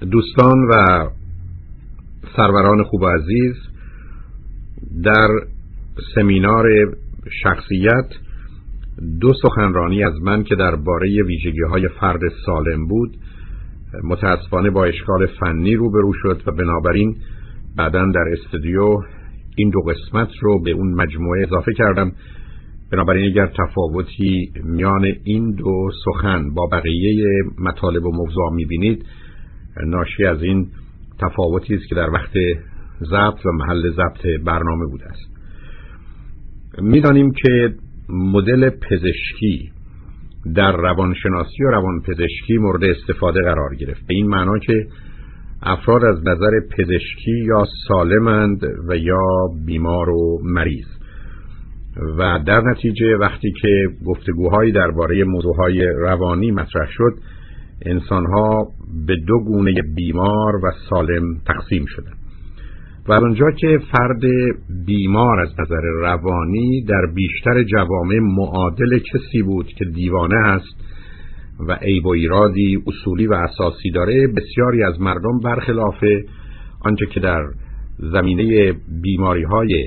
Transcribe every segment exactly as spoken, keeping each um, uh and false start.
دوستان و سروران خوب و عزیز، در سمینار شخصیت دو سخنرانی از من که درباره ویژگی‌های فرد سالم بود متاسفانه با اشکال فنی روبرو شد و بنابراین بعداً در استودیو این دو قسمت رو به اون مجموعه اضافه کردم. بنابراین اگر تفاوتی میان این دو سخن با بقیه مطالب و موضوع می‌بینید، ناشی از این تفاوتی است که در وقت ضبط و محل ضبط برنامه بوده است. می‌دانیم که مدل پزشکی در روانشناسی و روانپزشکی مورد استفاده قرار گرفت، به این معنا که افراد از نظر پزشکی یا سالمند و یا بیمار و مریض، و در نتیجه وقتی که گفتگوهایی درباره موضوعهای روانی مطرح شد، انسانها به دو گونه بیمار و سالم تقسیم شدند. و اونجا که فرد بیمار از نظر روانی در بیشتر جوامع معادل کسی بود که دیوانه است و عیب و ایرادی اصولی و اساسی داره، بسیاری از مردم برخلاف آنچه که در زمینه بیماری‌های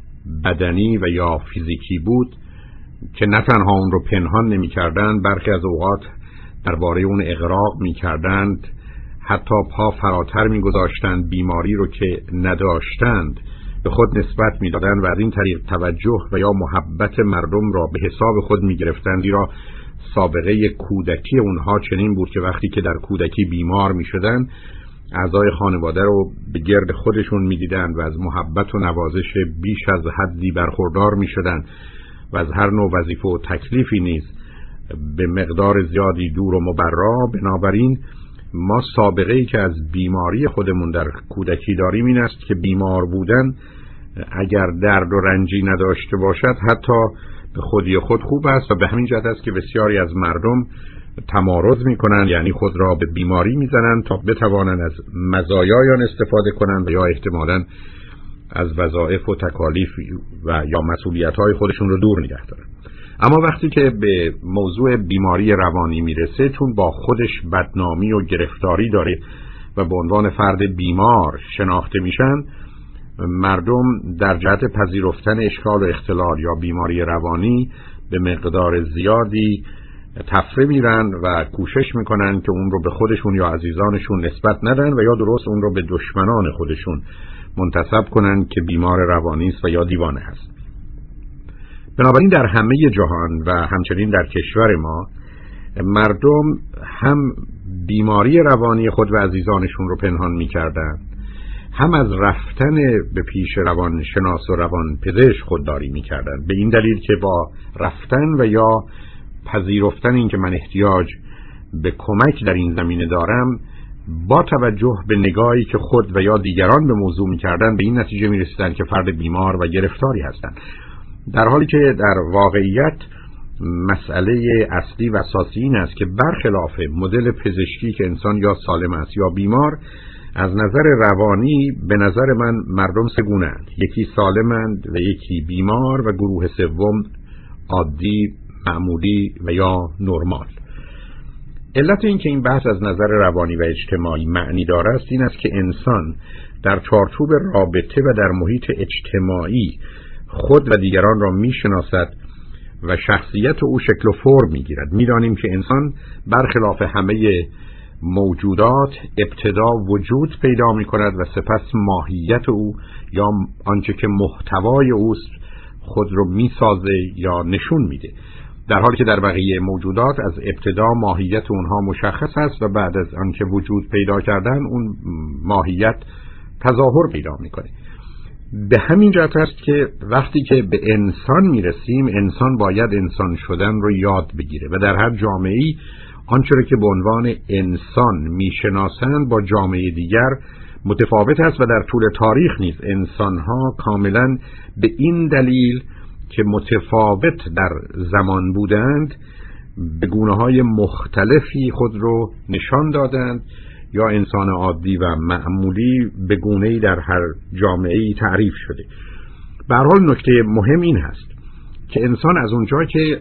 بدنی و یا فیزیکی بود که نه تنها اون رو پنهان نمی‌کردند، برخی از اوقات درباره اون اغراق می‌کردند، حتی پا فراتر می‌گذاشتند، بیماری رو که نداشتند به خود نسبت می‌دادند و از این طریق توجه و یا محبت مردم را به حساب خود می‌گرفتند، زیرا سابقه کودکی اونها چنین بود که وقتی که در کودکی بیمار می‌شدند، اعضای خانواده رو به گرد خودشون می‌دیدند و از محبت و نوازش بیش از حدی برخوردار می‌شدند و از هر نوع وظیفه و تکلیفی نیز به مقدار زیادی دور و مبرا. بنابراین ما سابقه‌ای که از بیماری خودمون در کودکی داریم این است که بیمار بودن اگر درد و رنجی نداشته باشد حتی به خودی خود خوب است، و به همین جهت است که بسیاری از مردم تمارض میکنند، یعنی خود را به بیماری میزنند تا بتوانند از مزایای آن استفاده کنند و یا احتمالاً از وظایف و تکالیف و یا مسئولیت‌های خودشون رو دور نگه دارند. اما وقتی که به موضوع بیماری روانی میرسه، چون با خودش بدنامی و گرفتاری داره و به عنوان فرد بیمار شناخته میشن، مردم در جهت پذیرفتن اشکال و اختلال یا بیماری روانی به مقدار زیادی تفره میرن و کوشش میکنن که اون رو به خودشون یا عزیزانشون نسبت ندن و یا درست اون رو به دشمنان خودشون منتسب کنن که بیمار روانی است و یا دیوانه هست. بنابراین در همه جهان و همچنین در کشور ما، مردم هم بیماری روانی خود و عزیزانشون رو پنهان می‌کردند، هم از رفتن به پیش روانشناس و روانپزشک خودداری می‌کردند، به این دلیل که با رفتن و یا پذیرفتن این که من احتیاج به کمک در این زمینه دارم، با توجه به نگاهی که خود و یا دیگران به موضوع می‌کردند، به این نتیجه می‌رسیدند که فرد بیمار و گرفتاری هستند، در حالی که در واقعیت مسئله اصلی و اساسی این است که برخلاف مدل پزشکی که انسان یا سالم است یا بیمار، از نظر روانی به نظر من مردم سه گونه اند: یکی سالمند و یکی بیمار و گروه سوم عادی، معمولی و یا نرمال. علت این که این بحث از نظر روانی و اجتماعی معنی داره است این است که انسان در چارچوب رابطه و در محیط اجتماعی خود و دیگران را میشناسد و شخصیت او شکل و فرم میگیرد. میدانیم که انسان برخلاف همه موجودات ابتدا وجود پیدا میکند و سپس ماهیت او یا آنچه که محتوای اوست خود رو میسازه یا نشون میده، در حالی که در بقیه موجودات از ابتدا ماهیت اونها مشخص است و بعد از آنکه وجود پیدا کردن اون ماهیت تظاهر پیدا میکنه. به همین جهت است که وقتی که به انسان میرسیم، انسان باید انسان شدن رو یاد بگیره و در هر جامعه‌ای آنچه را که به عنوان انسان میشناسند با جامعه دیگر متفاوت است و در طول تاریخ نیز انسان‌ها کاملا به این دلیل که متفاوت در زمان بودند به گونه‌های مختلفی خود رو نشان دادند، یا انسان عادی و معمولی به گونه‌ای در هر جامعه‌ای تعریف شده. به هر حال نکته مهم این هست که انسان از اونجا که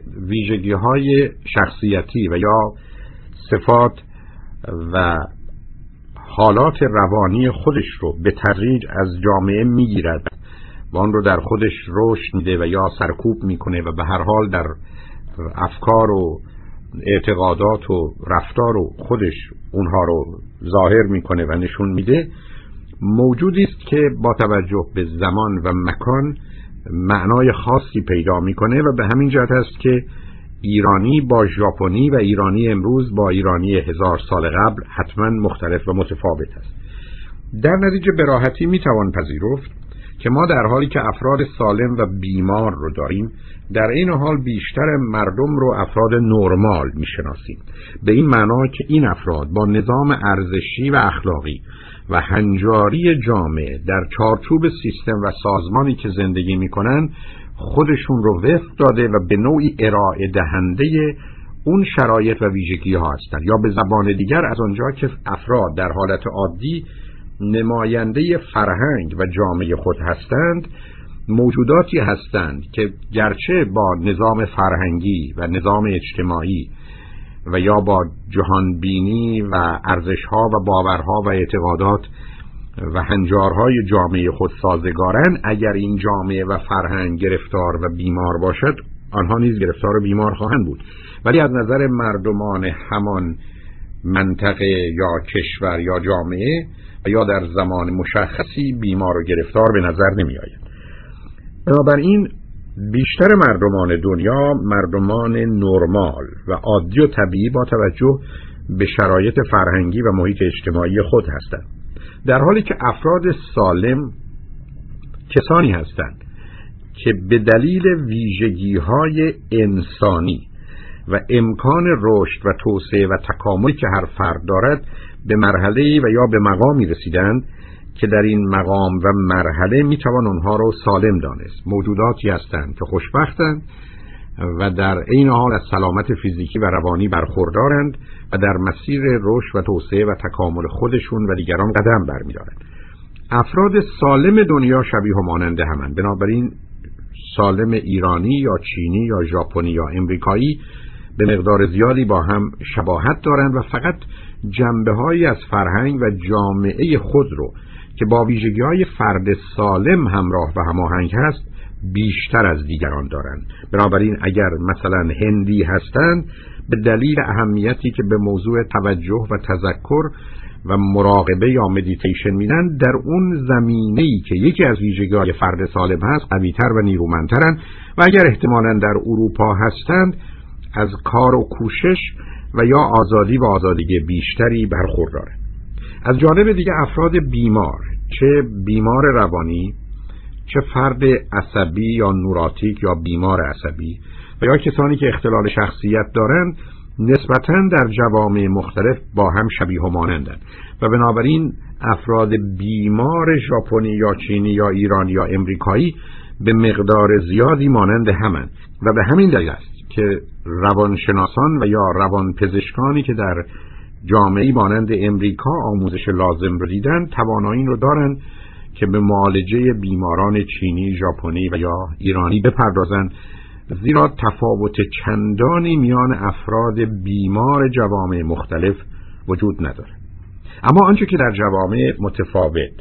ویژگی‌های شخصیتی و یا صفات و حالات روانی خودش رو به تدریج از جامعه میگیرد و آن رو در خودش رشد میده و یا سرکوب میکنه و به هر حال در افکار و اعتقادات و رفتار و خودش اونها رو ظاهر میکنه و نشون میده، موجودی است که با توجه به زمان و مکان معنای خاصی پیدا میکنه و به همین جهت است که ایرانی با ژاپنی و ایرانی امروز با ایرانی هزار سال قبل حتما مختلف و متفاوت است. در نتیجه به راحتی میتوان پذیرفت که ما در حالی که افراد سالم و بیمار رو داریم، در این حال بیشتر مردم رو افراد نرمال میشناسیم، به این معنا که این افراد با نظام ارزشی و اخلاقی و هنجاری جامعه در چارچوب سیستم و سازمانی که زندگی میکنن خودشون رو وفق داده و به نوعی ارائه دهنده اون شرایط و ویژگی ها هستند، یا به زبان دیگر از آنجا که افراد در حالت عادی نماینده فرهنگ و جامعه خود هستند، موجوداتی هستند که گرچه با نظام فرهنگی و نظام اجتماعی و یا با جهانبینی و ارزش‌ها و باورها و اعتقادات و هنجارهای جامعه خود سازگارن، اگر این جامعه و فرهنگ گرفتار و بیمار باشد آنها نیز گرفتار و بیمار خواهند بود، ولی از نظر مردمان همان منطقه یا کشور یا جامعه و یا در زمان مشخصی بیمار و گرفتار به نظر نمی آید. بنابراین بیشتر مردمان دنیا مردمان نرمال و عادی و طبیعی با توجه به شرایط فرهنگی و محیط اجتماعی خود هستند، در حالی که افراد سالم کسانی هستند که به دلیل ویژگی‌های انسانی و امکان رشد و توسعه و تکاملی که هر فرد دارد به مرحله‌ای و یا به مقامی رسیدند که در این مقام و مرحله میتوان اونها رو سالم دانست. موجوداتی هستند که خوشبختند و در عین حال از سلامت فیزیکی و روانی برخوردارند و در مسیر رشد و توسعه و تکامل خودشون و دیگران قدم برمی‌دارند. افراد سالم دنیا شبیه و مانند همند، بنابراین سالم ایرانی یا چینی یا ژاپنی یا امریکایی به مقدار زیادی با هم شباهت دارند و فقط جنبه‌هایی از فرهنگ و جامعه خود رو که با ویژگی‌های فرد سالم همراه و هماهنگ هست بیشتر از دیگران دارند. بنابراین اگر مثلا هندی هستند، به دلیل اهمیتی که به موضوع توجه و تذکر و مراقبه یا مدیتیشن میدن، در اون زمینه‌ای که یکی از ویژگی‌های فرد سالم هست قوی‌تر و نیرومندترند و اگر احتمالاً در اروپا هستند از کار و کوشش و یا آزادی و آزادگی بیشتری برخوردارند. از جانب دیگه افراد بیمار، چه بیمار روانی، چه فرد عصبی یا نوراتیک یا بیمار عصبی و یا کسانی که اختلال شخصیت دارند، نسبتاً در جوامع مختلف با هم شبیه و مانندند و بنابراین افراد بیمار ژاپنی یا چینی یا ایرانی یا امریکایی به مقدار زیادی مانند همند و به همین دلیل است که روانشناسان و یا روانپزشکانی که در جامعه‌ای مانند امریکا آموزش لازم رو دیدن توانایی رو دارن که به معالجه بیماران چینی، ژاپنی و یا ایرانی بپردازند، زیرا تفاوت چندانی میان افراد بیمار جوامع مختلف وجود نداره. اما آنچه که در جوامع متفاوت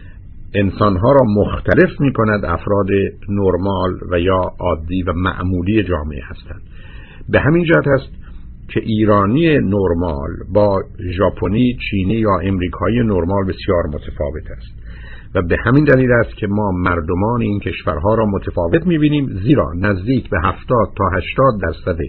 انسانها را مختلف می کند افراد نرمال و یا عادی و معمولی جامعه هستند. به همین جهت است که ایرانی نرمال با ژاپنی، چینی یا امریکایی نرمال بسیار متفاوت است و به همین دلیل است که ما مردمان این کشورها را متفاوت می‌بینیم، زیرا نزدیک به هفتاد تا هشتاد درصد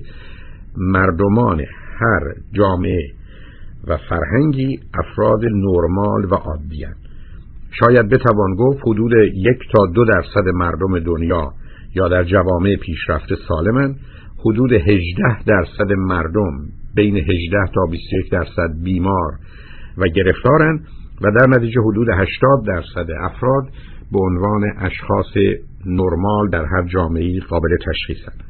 مردمان هر جامعه و فرهنگی افراد نرمال و عادی هستند. شاید بتوان گفت حدود یک تا دو درصد مردم دنیا یا در جوامع پیشرفته سالمند، حدود هجده درصد مردم بین هجده تا بیست و یک درصد بیمار و گرفتارند و در نتیجه حدود هشتاد درصد افراد به عنوان اشخاص نرمال در هر جامعه‌ای قابل تشخیصند.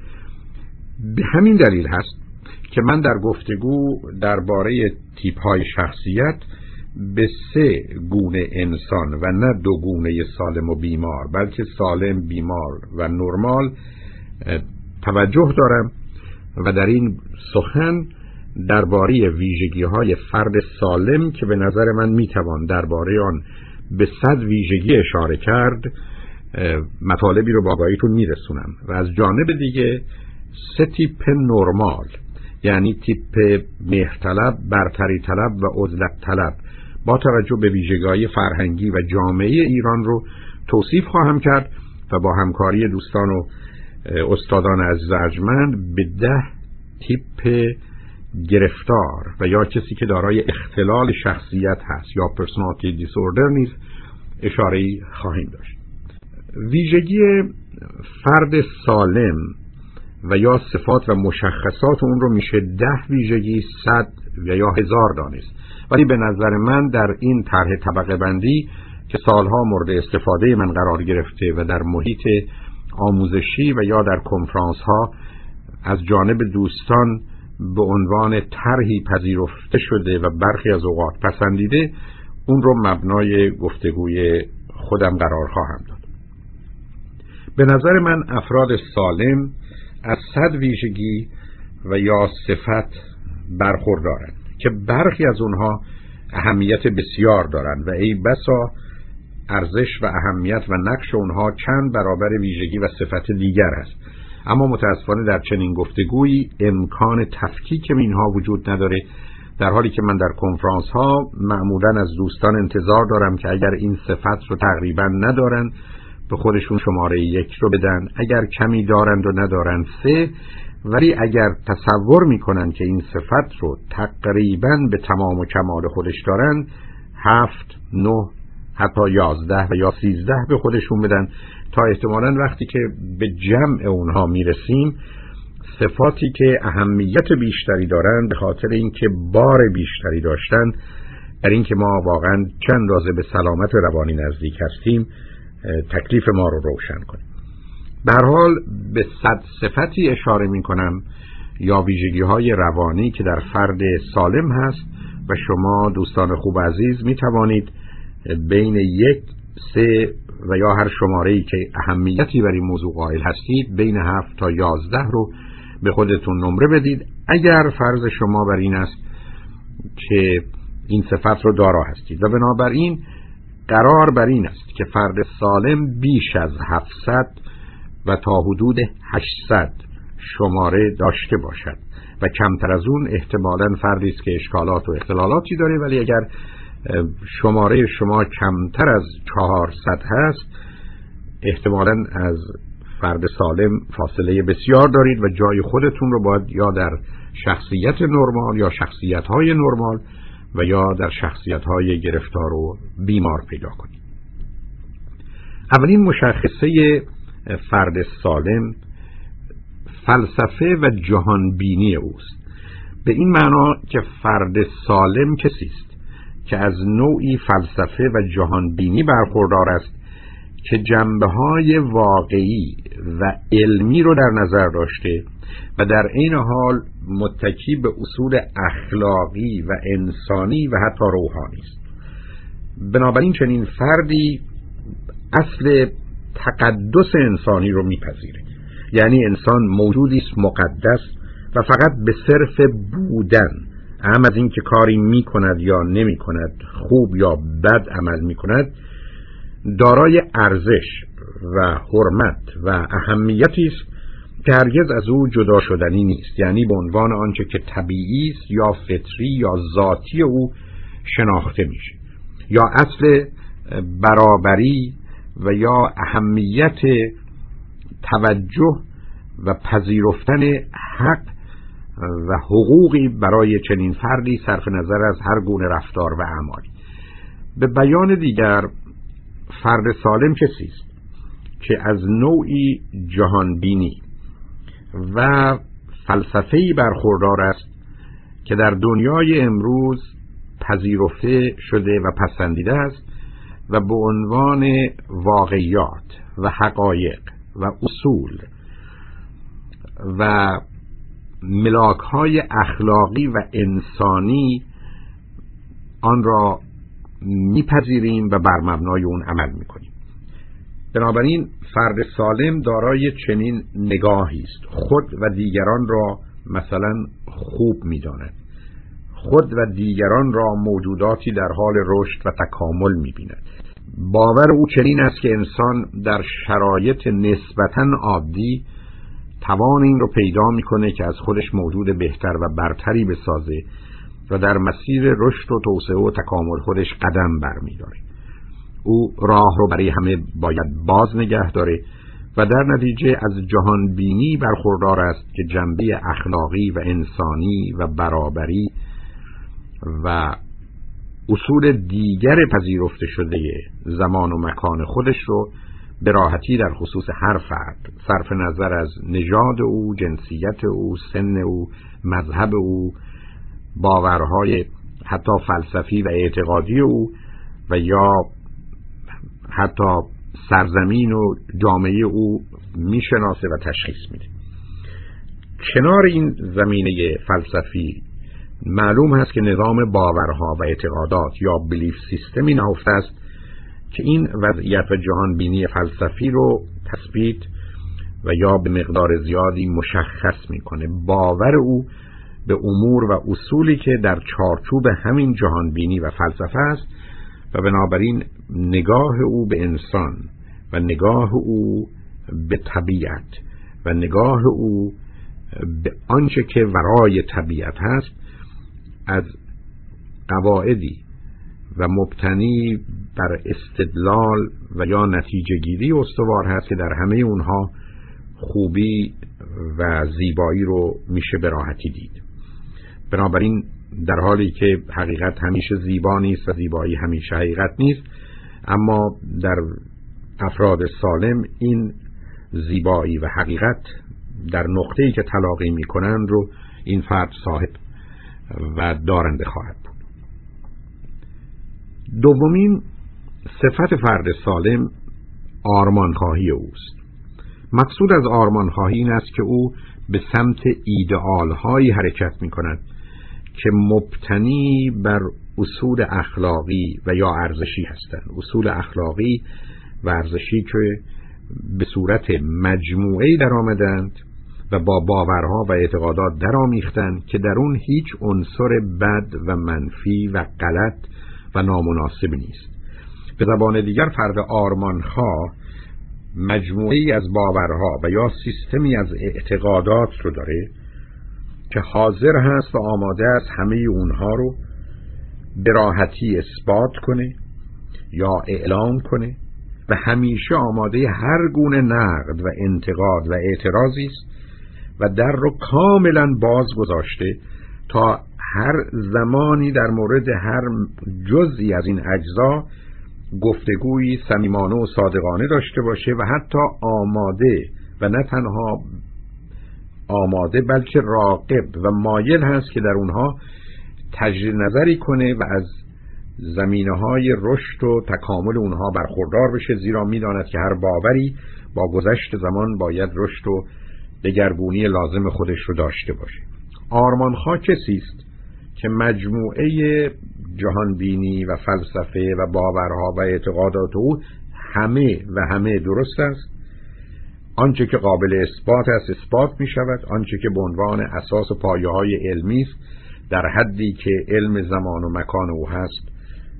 به همین دلیل هست که من در گفتگو درباره تیپ‌های شخصیت به سه گونه انسان و نه دو گونه سالم و بیمار، بلکه سالم، بیمار و نرمال توجه دارم و در این سخن درباره ویژگی‌های فرد سالم که به نظر من میتوان درباره آن به صد ویژگی اشاره کرد مطالبی رو با آگاهیتون میرسونم. و از جانب دیگه سه تیپ نرمال، یعنی تیپ مهرطلب، برتری طلب و عزلت طلب با توجه به ویژگی‌های فرهنگی و جامعه ایران رو توصیف خواهم کرد و با همکاری دوستان و استادان عزیز ارجمند به ده تیپ گرفتار و یا کسی که دارای اختلال شخصیت هست یا پرسونالیتی دیسوردر نیز اشاره‌ای خواهیم داشت. ویژگی فرد سالم و یا صفات و مشخصات اون رو میشه ده ویژگی، صد و یا هزار دانست، ولی به نظر من در این طرح طبقه بندی که سالها مورد استفاده من قرار گرفته و در محیط آموزشی و یا در کنفرانس ها از جانب دوستان به عنوان طرحی پذیرفته شده و برخی از اوقات پسندیده، اون رو مبنای گفتگوی خودم قرار خواهم داد. به نظر من افراد سالم از صد ویژگی و یا صفت برخوردارند که برخی از اونها اهمیت بسیار دارند و ای بسا ارزش و اهمیت و نقش اونها چند برابر ویژگی و صفت دیگر است. اما متاسفانه در چنین گفتگویی امکان تفکیک اینها وجود نداره، در حالی که من در کنفرانس ها معمولا از دوستان انتظار دارم که اگر این صفت رو تقریبا ندارن به خودشون شماره یک رو بدن، اگر کمی دارند و ندارن سه، ولی اگر تصور میکنن که این صفت رو تقریبا به تمام و کمال خودش دارن، هفت، نه، حتی یازده و یا سیزده به خودشون بدن تا احتمالاً وقتی که به جمع اونها میرسیم صفاتی که اهمیت بیشتری دارند به خاطر اینکه بار بیشتری داشتن در اینکه ما واقعاً چند اندازه به سلامت روانی نزدیک هستیم تکلیف ما رو روشن کنیم. به هر حال به صد صفتی اشاره میکنم یا ویژگی‌های روانی که در فرد سالم هست و شما دوستان خوب عزیز میتوانید بین یک، سه و یا هر شماره‌ای که اهمیتی بر این موضوع قائل هستید بین هفت تا یازده رو به خودتون نمره بدید اگر فرض شما بر این است که این صفت رو دارا هستید. و بنابراین قرار بر این است که فرد سالم بیش از هفتصد و تا حدود هشتصد شماره داشته باشد و کمتر از اون احتمالاً فردی است که اشکالات و اختلالاتی داره، ولی اگر شماره شما کمتر از چهارصد هست احتمالاً از فرد سالم فاصله بسیار دارید و جای خودتون رو باید یا در شخصیت نرمال یا شخصیت‌های نرمال و یا در شخصیت‌های گرفتار و بیمار پیدا کنید. اولین مشخصه فرد سالم فلسفه و جهانبینی اوست، به این معنا که فرد سالم کسی است که از نوعی فلسفه و جهانبینی برخوردار است که جنبه‌های واقعی و علمی رو در نظر داشته و در این حال متکی به اصول اخلاقی و انسانی و حتی روحانی است. بنابراین چنین فردی اصل تقدس انسانی رو میپذیره، یعنی انسان موجودی است مقدس و فقط به صرف بودن، اهم از این که کاری میکند یا نمیکند، خوب یا بد عمل میکند، دارای ارزش و حرمت و اهمیتی است که هرگز از او جدا شدنی نیست، یعنی به عنوان آنچه که طبیعی است یا فطری یا ذاتی او شناخته میشه، یا اصل برابری و یا اهمیت توجه و پذیرفتن حق و حقوقی برای چنین فردی صرف نظر از هر گونه رفتار و اعمالی. به بیان دیگر فرد سالم کسی است که از نوعی جهانبینی و فلسفه‌ای برخوردار است که در دنیای امروز پذیرفته شده و پسندیده است و به عنوان واقعیات و حقایق و اصول و ملاک‌های اخلاقی و انسانی آن را میپذیریم و بر مبنای اون عمل میکنیم. بنابراین فرد سالم دارای چنین نگاهی است: خود و دیگران را مثلا خوب میداند، خود و دیگران را موجوداتی در حال رشد و تکامل می‌بیند. باور او چنین است که انسان در شرایط نسبتاً عادی توان این رو پیدا می‌کنه که از خودش موجود بهتر و برتری بسازه و در مسیر رشد و توسعه و تکامل خودش قدم برمی‌داره. او راه رو برای همه باید باز نگه داره و در نتیجه از جهان بینی برخوردار است که جنبه اخلاقی و انسانی و برابری و اصول دیگر پذیرفته شده زمان و مکان خودش رو به راحتی در خصوص هر فرد صرف نظر از نژاد او، جنسیت او، سن او، مذهب او، باورهای حتی فلسفی و اعتقادی او و یا حتی سرزمین و جامعه او میشناسه و تشخیص میده. کنار این زمینه فلسفی معلوم هست که نظام باورها و اعتقادات یا بلیف سیستمی نهفته است که این وضعیت و جهان بینی فلسفی رو تثبیت و یا به مقدار زیادی مشخص میکنه. باور او به امور و اصولی که در چارچوب همین جهان بینی و فلسفه است و بنابراین نگاه او به انسان و نگاه او به طبیعت و نگاه او به آنچه که ورای طبیعت هست از قواعدی و مبتنی بر استدلال و یا نتیجه گیری استوار هست که در همه اونها خوبی و زیبایی رو میشه به راحتی دید. بنابراین در حالی که حقیقت همیشه زیبا نیست و زیبایی همیشه حقیقت نیست، اما در افراد سالم این زیبایی و حقیقت در نقطه‌ای که تلاقی میکنند رو این فرد صاحب و دارنده خواهد بود. دومین صفت فرد سالم آرمانخواهی اوست. مقصود از آرمانخواهی این است که او به سمت ایدئال‌هایی حرکت می‌کند که مبتنی بر اصول اخلاقی و یا ارزشی هستند. اصول اخلاقی و ارزشی که به صورت مجموعه‌ای در آمدند و با باورها و اعتقادات درآمیختند که در اون هیچ عنصر بد و منفی و غلط و نامناسب نیست. به زبان دیگر فرد آرمانخواه مجموعه‌ای از باورها و یا سیستمی از اعتقادات رو داره که حاضر هست و آماده است همه اونها رو به راحتی اثبات کنه یا اعلام کنه و همیشه آماده هر گونه نقد و انتقاد و اعتراضی است و در رو کاملا باز گذاشته تا هر زمانی در مورد هر جزئی از این اجزا گفتگویی صمیمانه و صادقانه داشته باشه و حتی آماده و نه تنها آماده بلکه راغب و مایل هست که در اونها تجدید نظری کنه و از زمینه‌های رشد و تکامل اونها برخوردار بشه، زیرا می‌داند که هر باوری با گذشت زمان باید رشد و دگرگونی لازم خودش رو داشته باشه. آرمانخواه کسی است که مجموعه جهانبینی و فلسفه و باورها و اعتقادات او همه و همه درست است. آنچه که قابل اثبات است اثبات می شود، آنچه که به عنوان اساس و پایه های علمی است در حدی که علم زمان و مکان او هست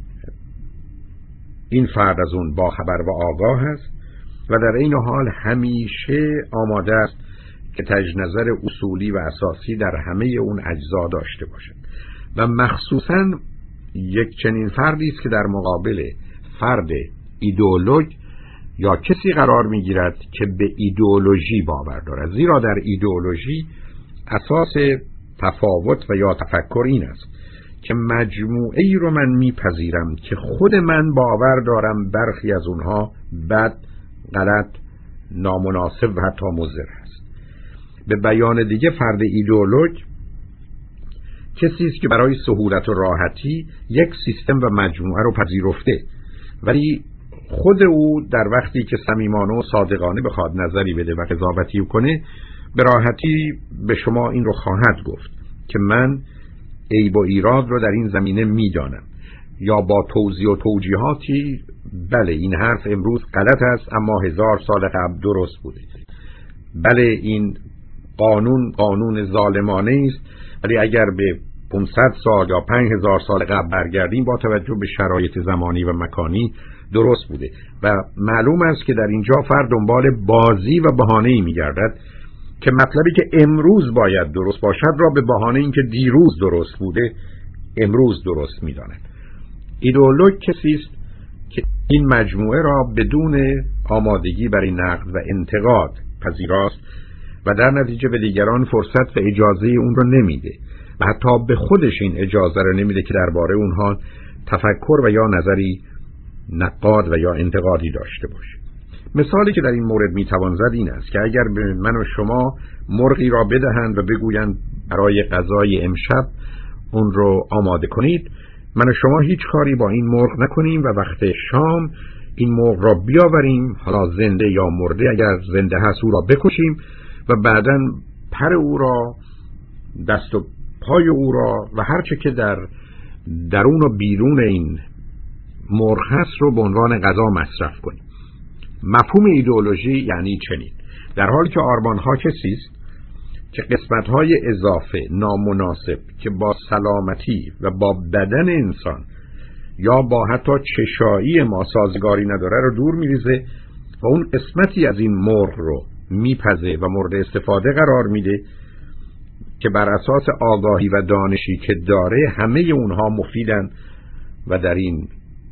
این فرد از اون باخبر و آگاه است و در این حال همیشه آماده است که تجدید نظر اصولی و اساسی در همه اون اجزا داشته باشد و مخصوصاً یک چنین فردی است که در مقابل فرد ایدئولوژ یا کسی قرار میگیرد که به ایدئولوژی باور دارد، زیرا در ایدئولوژی اساس تفاوت و یا تفکر این است که مجموعه ای رو من میپذیرم که خود من باور دارم برخی از اونها بد، غلط، نامناسب و حتی مضر است. به بیان دیگه فرد ایدئولوژ کسی است که برای سهولت و راحتی یک سیستم و مجموعه رو پذیرفته، ولی خود او در وقتی که صمیمانه و صادقانه بخواد نظری بده و قضاوتی کنه به راحتی به شما این رو خواهد گفت که من عیب و ایراد رو در این زمینه میدانم، یا با توضیح و توجیهاتی بله این حرف امروز غلط است اما هزار سال قبل درست بوده، بله این قانون قانون ظالمانه است ولی اگر به پانصد سال یا پنج هزار سال قبل برگردیم با توجه به شرایط زمانی و مکانی درست بوده و معلوم است که در اینجا فرد دنبال بازی و بهانه‌ای می‌گردد که مطلبی که امروز باید درست باشد را به بهانه اینکه دیروز درست بوده امروز درست می‌داند. ایدئولوژ کسی است که این مجموعه را بدون آمادگی برای نقد و انتقاد پذیراست و در نتیجه به دیگران فرصت و اجازه اون را نمیده و حتی به خودش این اجازه را نمیده که درباره اونها تفکر و یا نظری نقاد و یا انتقادی داشته باشه. مثالی که در این مورد میتوان زد این است که اگر به من و شما مرغی را بدهند و بگویند برای غذای امشب اون رو آماده کنید، من و شما هیچ کاری با این مرغ نکنیم و وقت شام این مرغ را بیاوریم، حالا زنده یا مرده، اگر زنده هست او را بکشیم و بعداً پر او را، دست و پای او را و هر چه که در درون و بیرون این مرغ هست رو به عنوان غذا مصرف کنیم. مفهوم ایدئولوژی یعنی چنین، در حالی که آرمان‌ها کسی است که قسمت‌های اضافه نامناسب که با سلامتی و با بدن انسان یا با حتی چشایی ما سازگاری نداره رو دور می‌ریزه و اون قسمتی از این مرغ رو میپزه و مورد استفاده قرار میده که بر اساس آگاهی و دانشی که داره همه اونها مفیدن و در این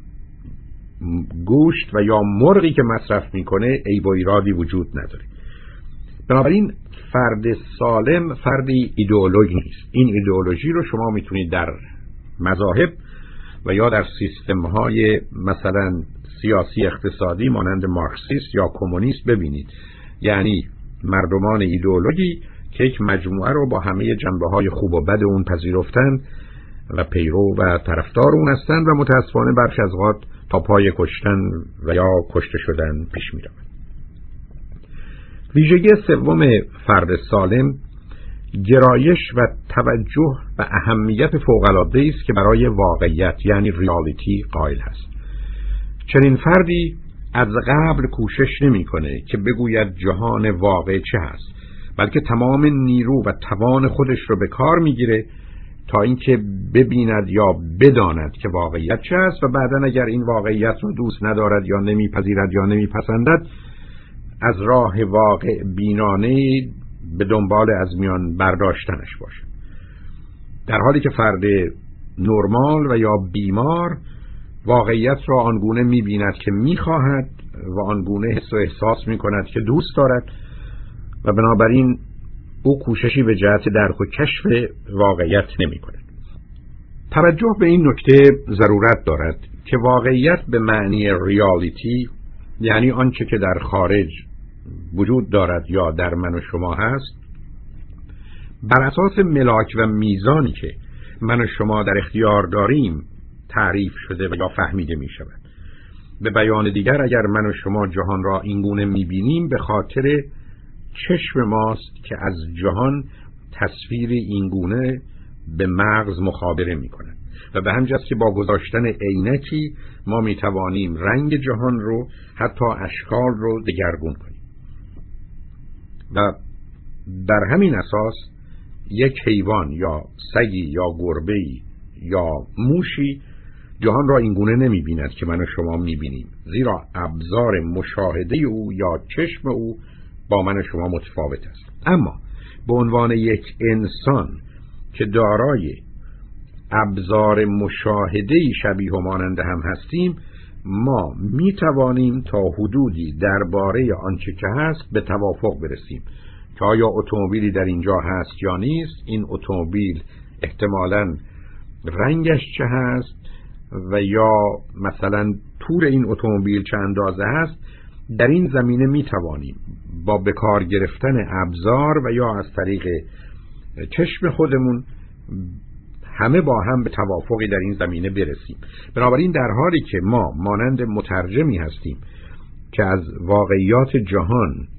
گوشت و یا مرغی که مصرف میکنه عیب و ایرادی وجود نداره. بنابراین فرد سالم فردی ایدئولوژی نیست. این ایدئولوژی رو شما میتونید در مذاهب و یا در سیستم‌های مثلا سیاسی اقتصادی مانند مارکسیست یا کمونیست ببینید، یعنی مردمان ایدئولوژی که یک مجموعه رو با همه جنبه‌های خوب و بد اون پذیرفتن و پیرو و طرفدار اون هستن و متاسفانه برخی از اوقات تا پای کشتن و یا کشته شدن پیش می‌رود. ویژگی سوم فرد سالم گرایش و توجه و اهمیت فوق‌العاده است که برای واقعیت یعنی ریالیتی قائل هست. چنین فردی از قبل کوشش نمی‌کنه که بگوید جهان واقع چه هست، بلکه تمام نیرو و توان خودش رو به کار میگیره تا اینکه ببیند یا بداند که واقعیت چه است و بعداً اگر این واقعیت رو دوست ندارد یا نمیپذیرد یا نمیپسندد از راه واقع بینانه به دنبال از میان برداشتنش باشه. در حالی که فرد نرمال و یا بیمار واقعیت را آنگونه می‌بیند که می‌خواهد و آنگونه حس و احساس می‌کند که دوست دارد و بنابراین او کوششی به جهت درک و کشف واقعیت نمی‌کند. توجه به این نکته ضرورت دارد که واقعیت به معنی ریالیتی یعنی آنچه که در خارج وجود دارد یا در من و شما هست بر اساس ملاک و میزانی که من و شما در اختیار داریم تعریف شده و یا فهمیده می شود. به بیان دیگر اگر من و شما جهان را اینگونه می بینیم به خاطر چشم ماست که از جهان تصویر اینگونه به مغز مخابره می کند و به همجاست که با گذاشتن عینکی ما می توانیم رنگ جهان رو حتی اشکال رو دگرگون کنیم و در همین اساس یک حیوان یا سگی یا گربه‌ای یا موشی جهان را اینگونه نمی بیند که من و شما می بینیم، زیرا ابزار مشاهده او یا چشم او با من و شما متفاوت است. اما به عنوان یک انسان که دارای ابزار مشاهده‌ای شبیه و مانند هم هستیم ما می توانیم تا حدودی درباره آنچه که هست به توافق برسیم که آیا اتومبیلی در اینجا هست یا نیست، این اتومبیل احتمالاً رنگش چه هست و یا مثلا طول این اتومبیل چه اندازه هست. در این زمینه می توانیم با بکار گرفتن ابزار و یا از طریق چشم خودمون همه با هم به توافقی در این زمینه برسیم. بنابراین در حالی که ما مانند مترجمی هستیم که از واقعیات جهان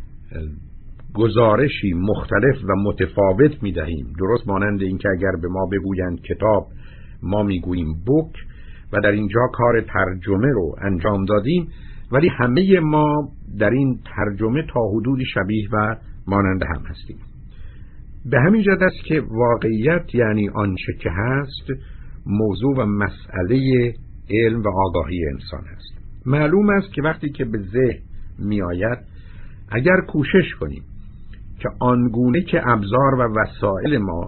گزارشی مختلف و متفاوت می دهیم، درست مانند این که اگر به ما بگویند کتاب ما می گوییم بوک و در اینجا کار ترجمه رو انجام دادیم، ولی همه ما در این ترجمه تا حدودی شبیه و مانند هم هستیم. به همین جهت است که واقعیت یعنی آنچه که هست موضوع و مسئله علم و آگاهی انسان است. معلوم است که وقتی که به ذهن می آید، اگر کوشش کنیم که آنگونه که ابزار و وسایل ما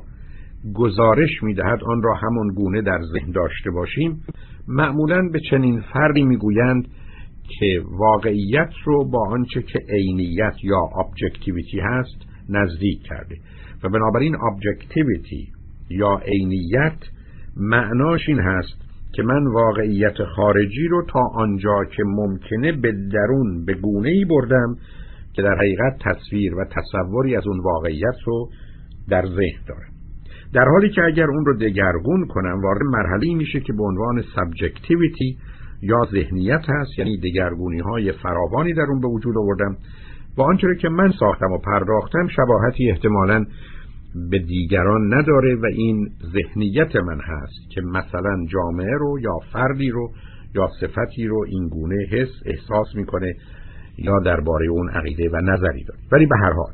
گزارش می دهد آن را همان گونه در ذهن داشته باشیم، معمولاً به چنین فردی می گویند که واقعیت رو با آنچه که عینیت یا ابجکتیویتی هست نزدیک کرده و بنابراین ابجکتیویتی یا عینیت معناش این هست که من واقعیت خارجی رو تا آنجا که ممکنه به درون به گونه‌ای بردم که در حقیقت تصویر و تصوری از اون واقعیت رو در ذهن دارم، در حالی که اگر اون رو دگرگون کنم وارد مرحله‌ای میشه که به عنوان سابجکتیویتی یا ذهنیت هست، یعنی دگرگونی‌های فراوانی در اون به وجود آوردم و آنچه که من ساختم و پرداختم شباهتی احتمالاً به دیگران نداره و این ذهنیت من هست که مثلا جامعه رو یا فردی رو یا صفتی رو این گونه حس احساس میکنه یا درباره اون عقیده و نظری داره. ولی به هر حال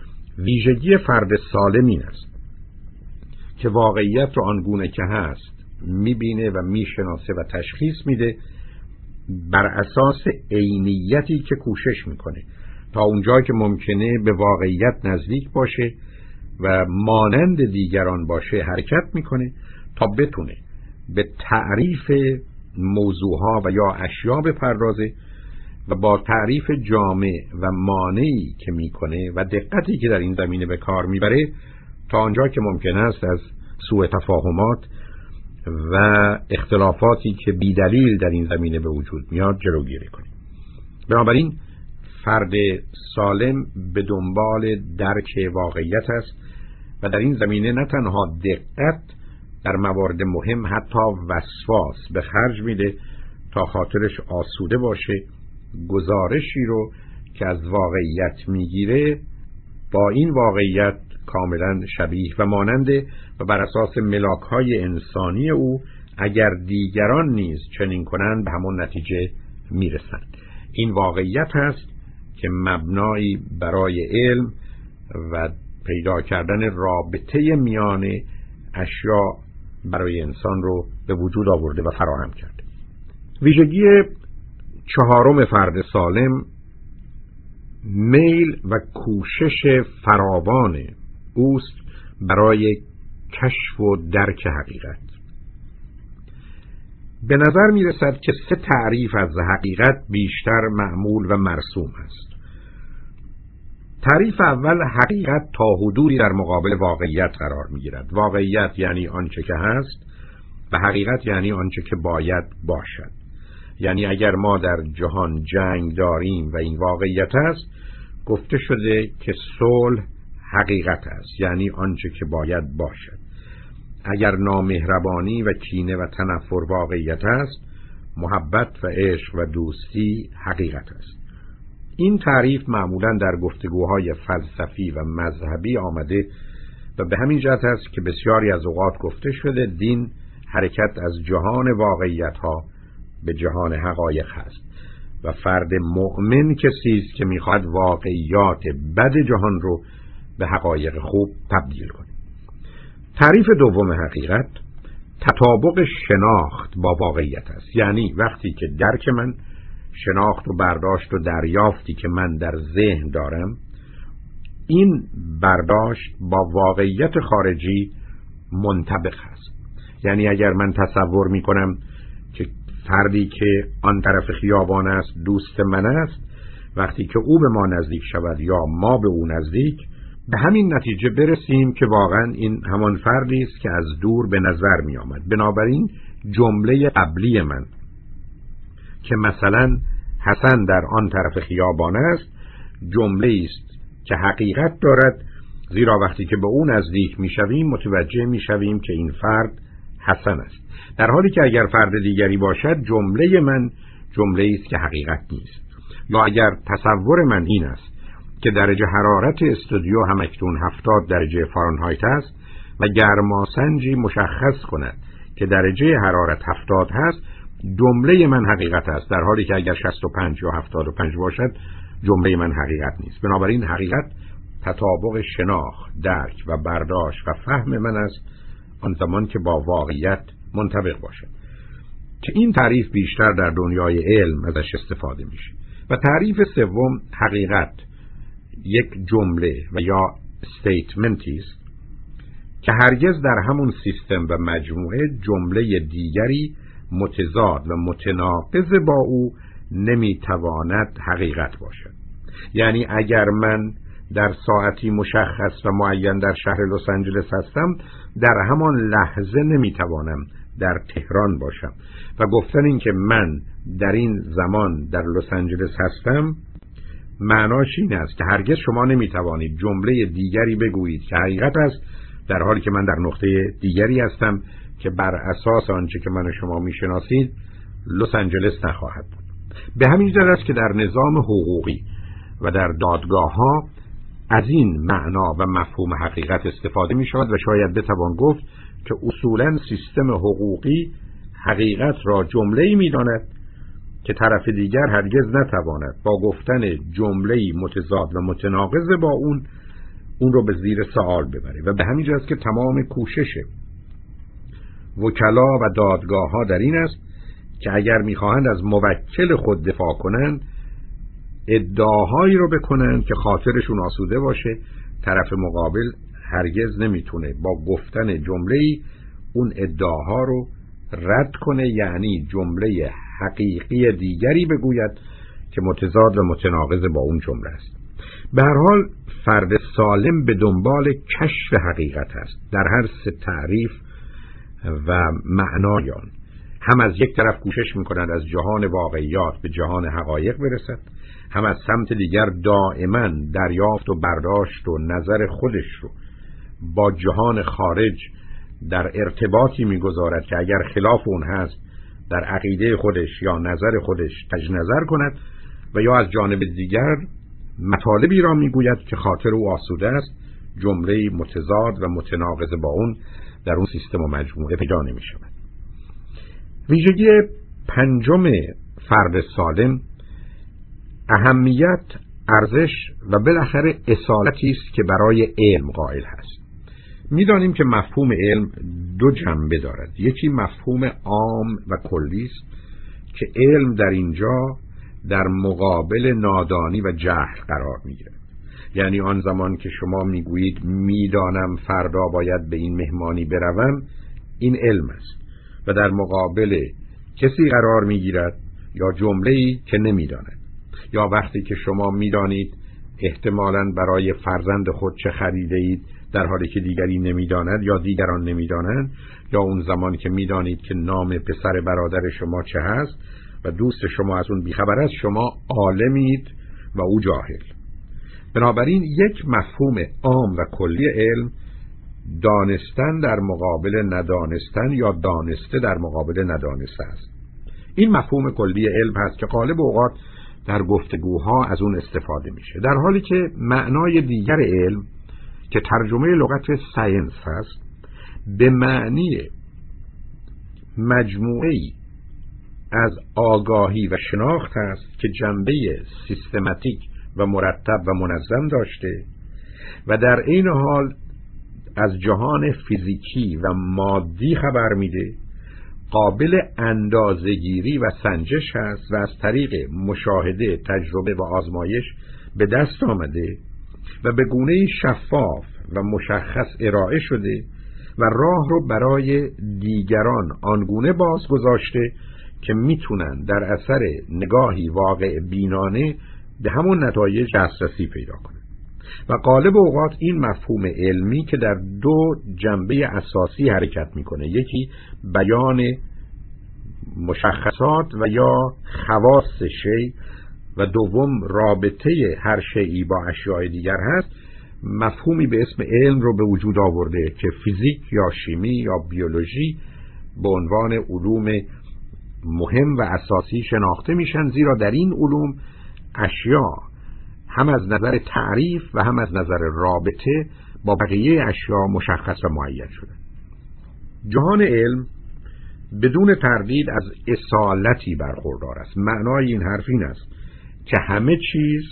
ویژگی فرد سالم این است که واقعیت رو آنگونه که هست میبینه و میشناسه و تشخیص میده بر اساس عینیتی که کوشش میکنه تا اونجایی که ممکنه به واقعیت نزدیک باشه و مانند دیگران باشه حرکت میکنه تا بتونه به تعریف موضوعها و یا اشیاء بپردازه و با تعریف جامع و مانعی که میکنه و دقتی که در این زمینه به کار میبره تا آنجا که ممکن است از سوء تفاهمات و اختلافاتی که بیدلیل در این زمینه به وجود میاد جلوگیری کنه. بنابراین فرد سالم به دنبال درک واقعیت است و در این زمینه نه تنها دقت در موارد مهم حتی وسواس به خرج میده تا خاطرش آسوده باشه، گزارشی رو که از واقعیت میگیره با این واقعیت کاملا شبیه و ماننده و بر اساس ملاک‌های انسانی او اگر دیگران نیز چنین کنند به همون نتیجه میرسند. این واقعیت هست که مبنایی برای علم و پیدا کردن رابطه میان اشیاء برای انسان رو به وجود آورده و فراهم کرده. ویژگی چهارم فرد سالم میل و کوشش فراوان اوست برای کشف و درک حقیقت. به نظر می رسد که سه تعریف از حقیقت بیشتر معمول و مرسوم است. تعریف اول، حقیقت تا حدودی در مقابل واقعیت قرار می گیرد. واقعیت یعنی آنچه که هست و حقیقت یعنی آنچه که باید باشد. یعنی اگر ما در جهان جنگ داریم و این واقعیت است، گفته شده که صلح حقیقت است، یعنی آنچه که باید باشد. اگر نامهربانی و کینه و تنفر واقعیت است، محبت و عشق و دوستی حقیقت است. این تعریف معمولاً در گفتگوهای فلسفی و مذهبی آمده و به همین جهت است که بسیاری از اوقات گفته شده دین حرکت از جهان واقعیت‌ها به جهان حقایق هست و فرد مؤمن کسی است که می‌خواهد واقعیات بد جهان رو به حقایق خوب تبدیل کنه. تعریف دوم حقیقت تطابق شناخت با واقعیت است، یعنی وقتی که درک من، شناخت و برداشت و دریافتی که من در ذهن دارم، این برداشت با واقعیت خارجی منطبق است. یعنی اگر من تصور می کنم که فردی که آن طرف خیابان است دوست من است، وقتی که او به ما نزدیک شود یا ما به او نزدیک، به همین نتیجه برسیم که واقعا این همان فردی است که از دور به نظر می آمد. بنابراین جمله قبلی من که مثلا حسن در آن طرف خیابان است جمله است که حقیقت دارد، زیرا وقتی که به او نزدیک می شویم متوجه می شویم که این فرد حسن است، در حالی که اگر فرد دیگری باشد جمله من جمله است که حقیقت نیست. یا اگر تصور من این است که درجه حرارت استودیو همکنون هفتاد درجه فارنهایت است و گرماسنجی مشخص کند که درجه حرارت هفتاد هست، جمله من حقیقت است، در حالی که اگر شصت و پنج یا هفتاد و پنج باشد جمله من حقیقت نیست. بنابراین حقیقت تطابق شناخت، درک و برداشت و فهم من است آن زمان که با واقعیت منطبق باشد. که این تعریف بیشتر در دنیای علم ازش استفاده میشه. و تعریف سوم حقیقت یک جمله و یا استیتمنتی است که هرگز در همون سیستم و مجموعه جمله دیگری متضاد و متناقض با او نمیتواند حقیقت باشد. یعنی اگر من در ساعتی مشخص و معین در شهر لس آنجلس هستم، در همان لحظه نمیتوانم در تهران باشم. و گفتن این که من در این زمان در لس آنجلس هستم معناش این است که هرگز شما نمیتوانید جمله دیگری بگویید که حقیقت است، در حالی که من در نقطه دیگری هستم که بر اساس آنچه که من و شما میشناسید لس آنجلس نخواهد بود. به همین جهت است که در نظام حقوقی و در دادگاه ها از این معنا و مفهوم حقیقت استفاده می شود و شاید بتوان گفت که اصولاً سیستم حقوقی حقیقت را جمله‌ای می داند که طرف دیگر هرگز نتواند با گفتن جمله‌ای متضاد و متناقض با اون اون رو به زیر سوال ببره. و به همین جهت است که تمام کوشش وکلا و دادگاه ها در این است که اگر میخواهند از موکل خود دفاع کنند ادعاهایی رو بکنند که خاطرشون آسوده باشه، طرف مقابل هرگز نمیتونه با گفتن جمله‌ای اون ادعاها رو رد کنه، یعنی جمله حقیقی دیگری بگوید که متضاد و متناقض با اون جمله است. به هر حال فرد سالم به دنبال کشف حقیقت است در هر سه تعریف و معنایان. هم از یک طرف کوشش میکنند از جهان واقعیات به جهان حقایق برسد، هم از سمت دیگر دائما دریافت و برداشت و نظر خودش رو با جهان خارج در ارتباطی میگذارد که اگر خلاف اون هست در عقیده خودش یا نظر خودش تجنظر کند، و یا از جانب دیگر مطالبی را میگوید که خاطر او آسوده است، جمله متضاد و متناقض با اون در اون سیستم و مجموعه پیدا نمی شود. ویژگی پنجم فرد سالم اهمیت، ارزش و بالاخره اصالتی است که برای علم قائل هست. می‌دانیم که مفهوم علم دو جنبه دارد. یکی مفهوم عام و کلی است که علم در اینجا در مقابل نادانی و جهل قرار می‌گیرد. یعنی آن زمان که شما میگویید میدانم فردا باید به این مهمانی بروم، این علم است و در مقابل کسی قرار میگیرد یا جمله‌ای که نمیداند. یا وقتی که شما میدانید احتمالاً برای فرزند خود چه خریده اید در حالی که دیگری نمیداند یا دیگران نمیدانند، یا اون زمان که میدانید که نام پسر برادر شما چه هست و دوست شما از اون بیخبر است، شما عالمید و او جاهل. بنابراین یک مفهوم عام و کلی علم دانستن در مقابل ندانستن یا دانسته در مقابل ندانسته است. این مفهوم کلی علم هست که غالب اوقات در گفتگوها از اون استفاده میشه، در حالی که معنای دیگر علم که ترجمه لغت ساینس هست به معنی مجموعه‌ای از آگاهی و شناخت است که جنبه سیستماتیک و مرتب و منظم داشته و در این حال از جهان فیزیکی و مادی خبر میده، قابل اندازه‌گیری و سنجش هست و از طریق مشاهده، تجربه و آزمایش به دست آمده و به گونه‌ای شفاف و مشخص ارائه شده و راه رو برای دیگران آنگونه باز گذاشته که میتونن در اثر نگاهی واقع بینانه به همون نتایج دسترسی پیدا کنن. و غالب اوقات این مفهوم علمی که در دو جنبه اساسی حرکت میکنه، یکی بیان مشخصات و یا خواص شی و دوم رابطه هر شیئی با اشیاء دیگر هست، مفهومی به اسم علم رو به وجود آورده که فیزیک یا شیمی یا بیولوژی به عنوان علوم مهم و اساسی شناخته میشن، زیرا در این علوم اشیاء هم از نظر تعریف و هم از نظر رابطه با بقیه اشیاء مشخص و معین شده. جهان علم بدون تردید از اصالتی برخوردار است. معنای این حرف این است که همه چیز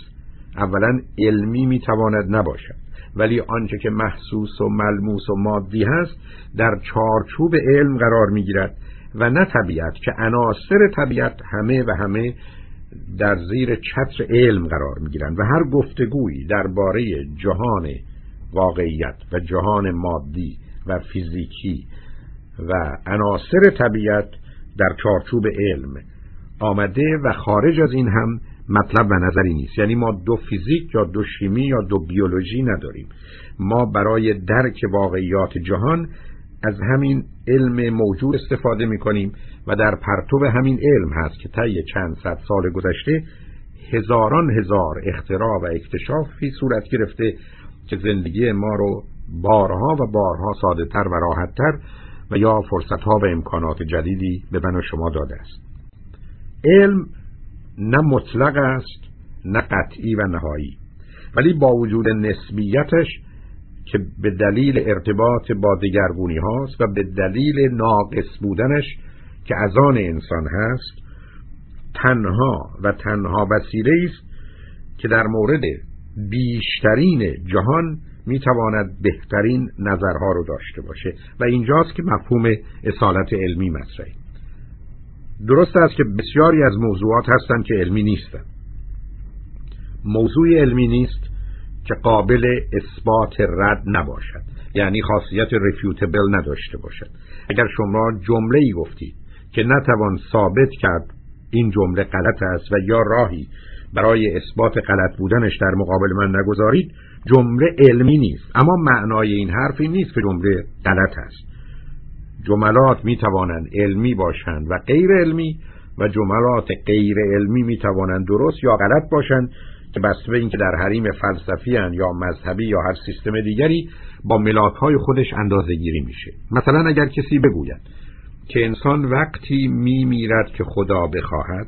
اولا علمی میتواند نباشد، ولی آنچه که محسوس و ملموس و مادی هست در چارچوب علم قرار میگیرد و نه طبیعت که عناصر طبیعت همه و همه در زیر چتر علم قرار میگیرند و هر گفتگویی درباره جهان واقعیت و جهان مادی و فیزیکی و عناصر طبیعت در چارچوب علم آمده و خارج از این هم مطلب و نظری نیست. یعنی ما دو فیزیک یا دو شیمی یا دو بیولوژی نداریم. ما برای درک واقعیات جهان از همین علم موجود استفاده می‌کنیم و در پرتو همین علم هست که طی چند صد سال گذشته هزاران هزار اختراع و اکتشافی صورت گرفته که زندگی ما رو بارها و بارها ساده‌تر و راحت‌تر و یا فرصت‌ها و امکانات جدیدی به من و شما داده است. علم نه مطلق است نه قطعی و نهایی، ولی با وجود نسبیتش که به دلیل ارتباط با دگرگونی هاست و به دلیل ناقص بودنش که از آن انسان هست، تنها و تنها وسیله است که در مورد بیشترین جهان میتواند بهترین نظرها رو داشته باشه و اینجاست که مفهوم اصالت علمی مطرحه. درست است که بسیاری از موضوعات هستند که علمی نیستند. موضوع علمی نیست که قابل اثبات رد نباشد، یعنی خاصیت رفیوتبل نداشته باشد. اگر شما جمله‌ای گفتید که نتوان ثابت کرد این جمله غلط است و یا راهی برای اثبات غلط بودنش در مقابل من نگذارید، جمله علمی نیست. اما معنای این حرفی نیست که جمله غلط است. جملات می توانند علمی باشند و غیر علمی و جملات غیر علمی می توانند درست یا غلط باشند که بسته به اینکه در حریم فلسفی هن یا مذهبی یا هر سیستم دیگری با ملاک‌های خودش اندازه گیری میشه. مثلا اگر کسی بگوید که انسان وقتی می میرد که خدا بخواهد،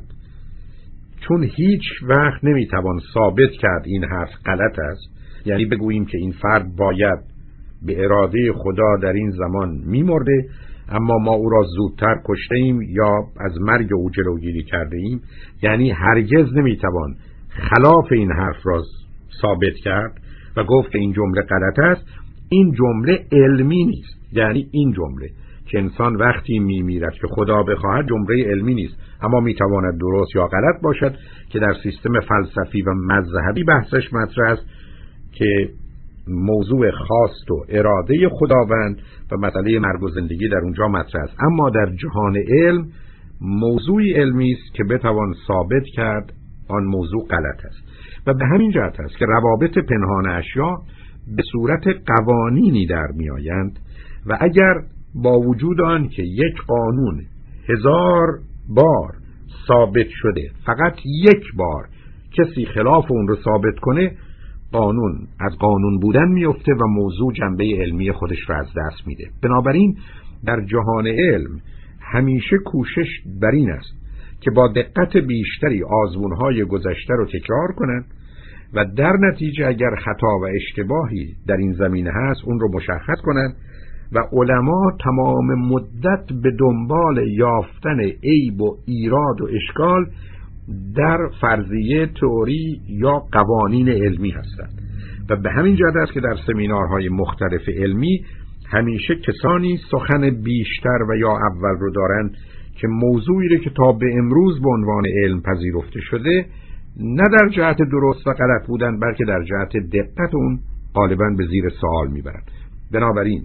چون هیچ وقت نمی توان ثابت کرد این حرف غلط است، یعنی بگوییم که این فرد باید به اراده خدا در این زمان می مرده اما ما او را زودتر کشته ایم یا از مرگ او جلوگیری کرده ایم، یعنی هرگز نمی توان خلاف این حرف را ثابت کرد و گفت که این جمله غلط است. این جمله علمی نیست. یعنی این جمله که انسان وقتی می میرد که خدا بخواهد جمله علمی نیست، اما می تواند درست یا غلط باشد که در سیستم فلسفی و مذهبی بحثش مطرح است که موضوع خواست و اراده خداوند و مسئله مرگ و زندگی در اونجا مطرح است. اما در جهان علم موضوعی علمی است که بتوان ثابت کرد آن موضوع غلط است و به همین جهت است که روابط پنهان اشیا به صورت قوانینی در می آیند و اگر با وجود آن که یک قانون هزار بار ثابت شده فقط یک بار کسی خلاف اون رو ثابت کنه، قانون از قانون بودن میفته و موضوع جنبه علمی خودش رو از دست میده. بنابراین در جهان علم همیشه کوشش بر این است که با دقت بیشتری آزمون‌های گذشته رو تکرار کنند و در نتیجه اگر خطا و اشتباهی در این زمینه هست اون رو مشخص کنند و علما تمام مدت به دنبال یافتن عیب و ایراد و اشکال در فرضیه تئوری یا قوانین علمی هستند و به همین جهت است که در سمینارهای مختلف علمی همیشه کسانی سخن بیشتر و یا اول رو دارند که موضوعی رو که تا به امروز به عنوان علم پذیرفته شده نه در جهت درست و غلط بودن بلکه در جهت دقت اون غالباً به زیر سوال میبرند. بنابراین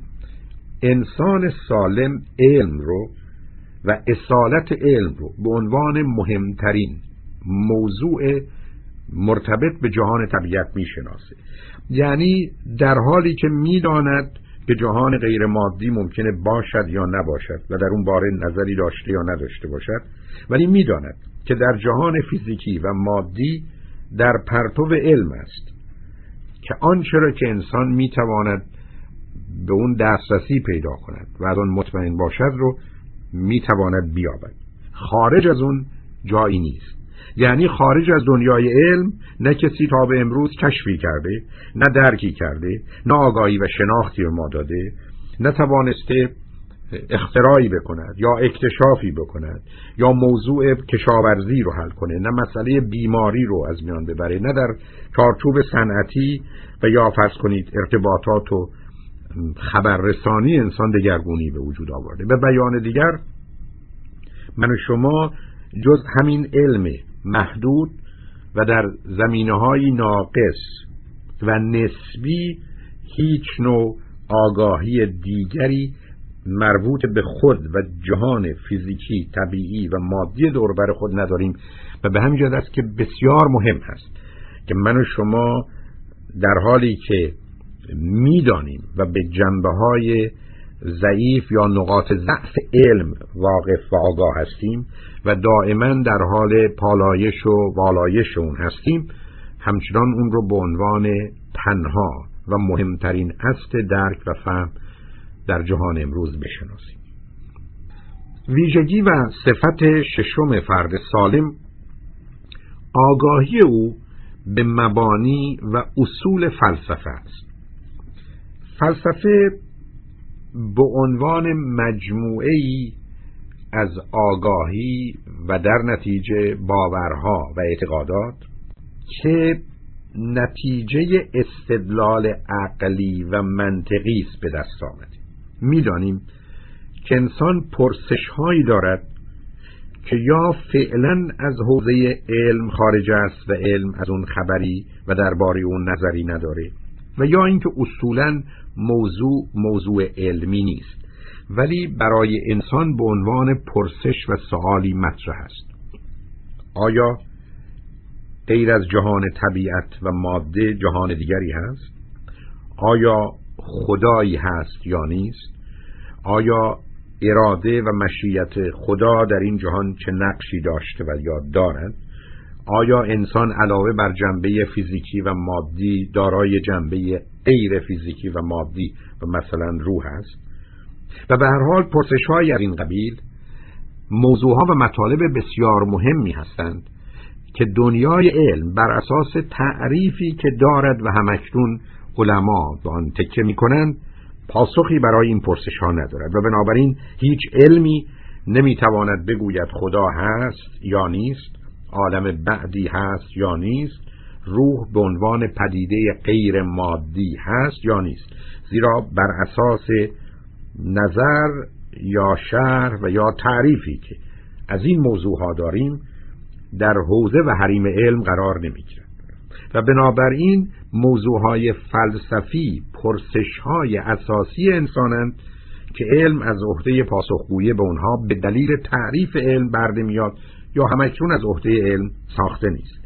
انسان سالم علم رو و اصالت علم رو به عنوان مهمترین موضوع مرتبط به جهان طبیعت میشناسه. یعنی در حالی که میداند که جهان غیر مادی ممکنه باشد یا نباشد و در اون باره نظری داشته یا نداشته باشد، ولی میداند که در جهان فیزیکی و مادی در پرتو علم است که آنچه را که انسان میتواند به اون دسترسی پیدا کند و از آن مطمئن باشد رو میتواند بیابد. خارج از اون جایی نیست. یعنی خارج از دنیای علم نه کسی تا به امروز کشفی کرده، نه درکی کرده، نه آگاهی و شناختی به ما داده، نه توانسته اختراعی بکند یا اکتشافی بکند یا موضوع کشاورزی رو حل کنه، نه مسئله بیماری رو از میان ببره، نه در چارچوب صنعتی و یا فرض کنید ارتباطات و خبررسانی انسان دگرگونی به وجود آورده. به بیان دیگر، من و شما جز همین علم محدود و در زمینه‌های ناقص و نسبی هیچ نوع آگاهی دیگری مربوط به خود و جهان فیزیکی، طبیعی و مادی دور بر خود نداریم و به همین جهت است که بسیار مهم هست که من و شما در حالی که میدانیم و به جنبه‌های ضعیف یا نقاط ضعف علم واقف و آگاه هستیم و دائما در حال پالایش و والایش اون هستیم، همچنان اون رو به عنوان تنها و مهمترین اصل درک و فهم در جهان امروز بشناسیم. ویژگی و صفت ششم فرد سالم آگاهی او به مبانی و اصول فلسفه است. فلسفه به عنوان مجموعه‌ای از آگاهی و در نتیجه باورها و اعتقادات که نتیجه استدلال عقلی و منطقی است به دست آمده. می‌دانیم که انسان پرسش‌هایی دارد که یا فعلا از حوزه علم خارج است و علم از اون خبری و درباره اون نظری نداره، و یا اینکه اصولاً موضوع موضوع علمی نیست ولی برای انسان به عنوان پرسش و سوالی مطرح است. آیا غیر از جهان طبیعت و ماده جهان دیگری هست؟ آیا خدایی هست یا نیست؟ آیا اراده و مشیت خدا در این جهان چه نقشی داشته و یا دارد؟ آیا انسان علاوه بر جنبه فیزیکی و مادی دارای جنبه غیر فیزیکی و مادی و مثلا روح است؟ و به هر حال پرسش‌های از این قبیل موضوعها و مطالب بسیار مهمی هستند که دنیای علم بر اساس تعریفی که دارد و همکنون علما به آن تکیه می‌کنند پاسخی برای این پرسش‌ها ندارد و بنابراین هیچ علمی نمی‌تواند بگوید خدا هست یا نیست، عالم بعدی هست یا نیست، روح به عنوان پدیده غیر مادی هست یا نیست، زیرا بر اساس نظر یا شرح و یا تعریفی که از این موضوعها داریم در حوزه و حریم علم قرار نمی‌گیرد و بنابراین موضوعهای فلسفی پرسش‌های اساسی انسانند که علم از عهده پاسخگویی به اونها به دلیل تعریف علم برده میاد یا همکنون از عهده علم ساخته نیست.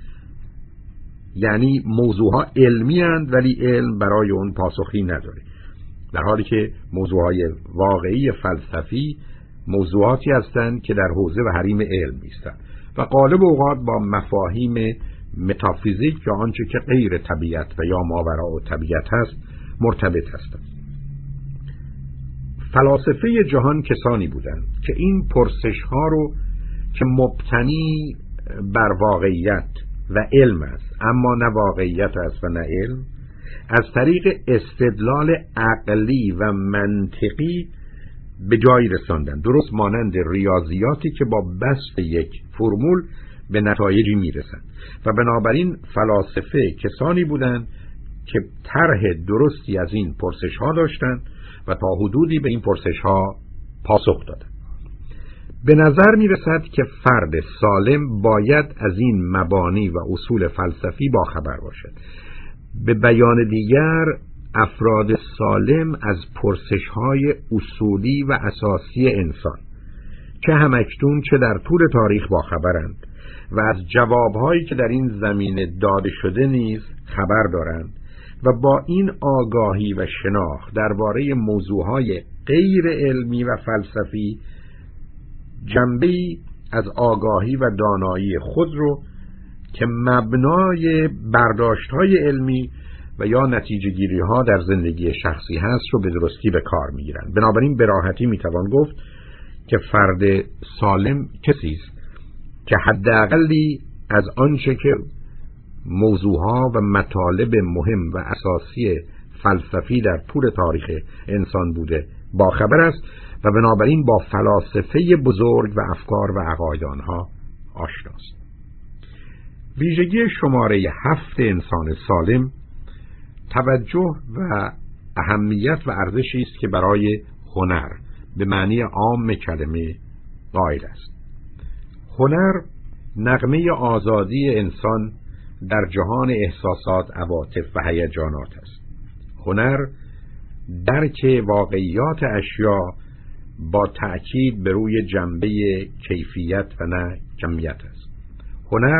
یعنی موضوعها علمی اند ولی علم برای اون پاسخی نداره، در حالی که موضوعهای واقعی فلسفی موضوعاتی هستند که در حوزه و حریم علم نیستند و غالب اوقات با مفاهیم متافیزیک یا آنچه که غیر طبیعت و یا ماوراء طبیعت هست مرتبط هستند. فلاسفه جهان کسانی بودند که این پرسش ها رو که مبتنی بر واقعیت و علم است اما نه واقعیت است و نه علم، از طریق استدلال عقلی و منطقی به جایی رساندن، درست مانند ریاضیاتی که با بسط یک فرمول به نتایجی میرسند. و بنابراین فلاسفه کسانی بودند که طرح درستی از این پرسش ها داشتند و تا حدودی به این پرسش ها پاسخ دادند. به نظر می رسد که فرد سالم باید از این مبانی و اصول فلسفی باخبر باشد. به بیان دیگر، افراد سالم از پرسش های اصولی و اساسی انسان که همکنون چه در طول تاریخ باخبرند و از جوابهایی که در این زمینه داده شده نیز خبر دارند و با این آگاهی و شناخت درباره موضوعهای غیر علمی و فلسفی جنبه‌ای از آگاهی و دانایی خود رو که مبنای برداشت‌های علمی و یا نتیجه گیری ها در زندگی شخصی هست رو به درستی به کار میگیرند. بنابراین به راحتی میتوان گفت که فرد سالم کسی است که حداقلی از آنچه که موضوعها و مطالب مهم و اساسی فلسفی در طول تاریخ انسان بوده باخبر است و بنابراین با فلاسفه بزرگ و افکار و عقاید آنها آشناست. ویژگی شماره هفت انسان سالم توجه و اهمیت و ارزشی است که برای هنر به معنی عام کلمه قائل است. هنر نغمه آزادی انسان در جهان احساسات، عواطف و هیجانات است. هنر درک واقعیات اشیا با تأکید بر روی جنبه کیفیت و نه کمیت است. هنر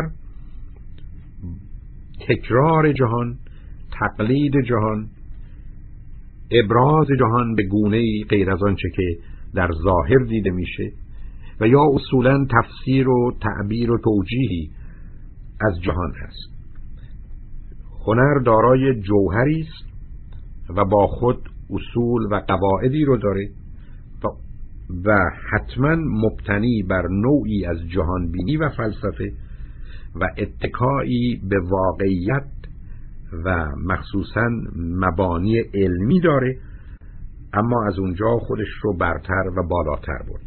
تکرار جهان، تقلید جهان، ابراز جهان به گونه‌ای غیر از آنچه که در ظاهر دیده میشه و یا اصولاً تفسیر و تعبیر و توجیهی از جهان است. هنر دارای جوهری است و با خود اصول و قواعدی رو داره و حتما مبتنی بر نوعی از جهان بینی و فلسفه و اتکایی به واقعیت و مخصوصاً مبانی علمی داره، اما از اونجا خودش رو برتر و بالاتر برده.